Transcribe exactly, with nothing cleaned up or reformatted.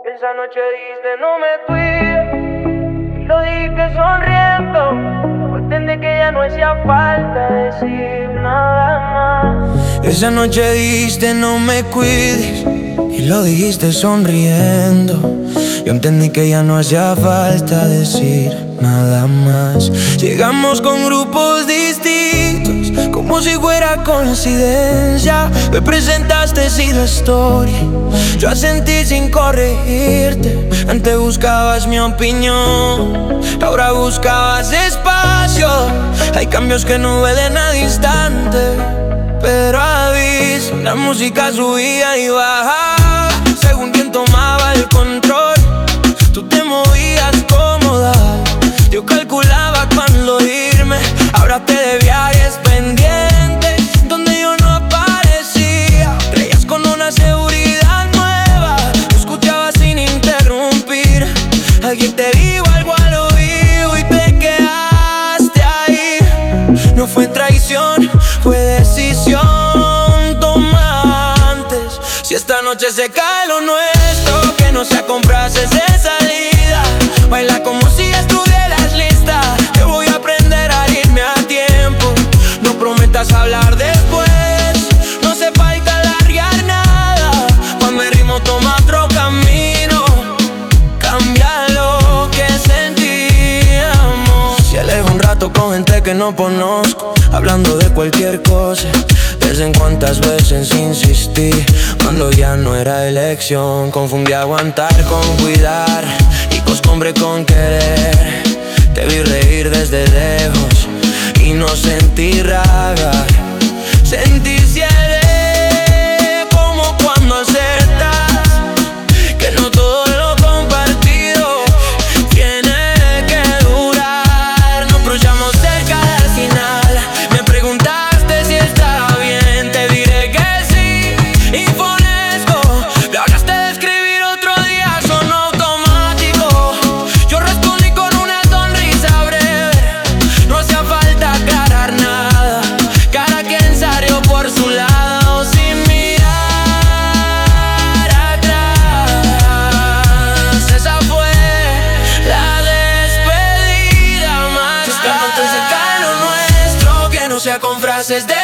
Esa noche dijiste no me cuides, y lo dijiste sonriendo. Entendí que ya no hacía falta decir nada más. Esa noche dijiste no me cuides, y lo dijiste sonriendo. Yo entendí que ya no hacía falta decir nada más. Llegamos con grupos distintos, como si fuera coincidencia. Me presentaste sin la historia, yo asentí sin corregirte. Antes buscabas mi opinión, ahora buscabas espacio. Hay cambios que no huelen a distante, pero aviso, la música subía y bajaba según quien tomaba el control. Tú te movías cómoda, yo calculaba cuándo irme. Ahora te de viajes pendientes, donde yo no aparecía. Creías con una seguridad nueva, tú escuchabas sin interrumpir. Alguien te dijo algo al oído y te quedaste ahí. No fue traición, fue decisión. Toma antes, si esta noche se cae lo nuestro, que no sea con frases de salida. Baila como si estuvieras lista. Te voy a aprender a irme a tiempo. No prometas hablar después, no hace falta alargar nada. Cuando el ritmo toma otro camino, cambia lo que sentíamos. Si alejo un rato con gente que no conozco, hablando de cualquier cosa. Desde en cuántas veces insistí, cuando ya no era elección. Confundí aguantar con cuidar y costumbre con querer. Te vi reír desde lejos y no sentí rabia. Sentí cierre como cuando aceptas que no todo lo compartido tiene que durar. Nos cruzamos cerca del final, me preguntaste si estaba bien, te diré que sí, infonesco. Me hablaste de escribir otro día, sonó automático. Yo respondí con una sonrisa breve, no hacía falta aclarar nada. Cada quien salió por su lado sin mirar atrás. Esa fue la despedida más grande. Esta noche se cae lo nuestro, que no sea con frases de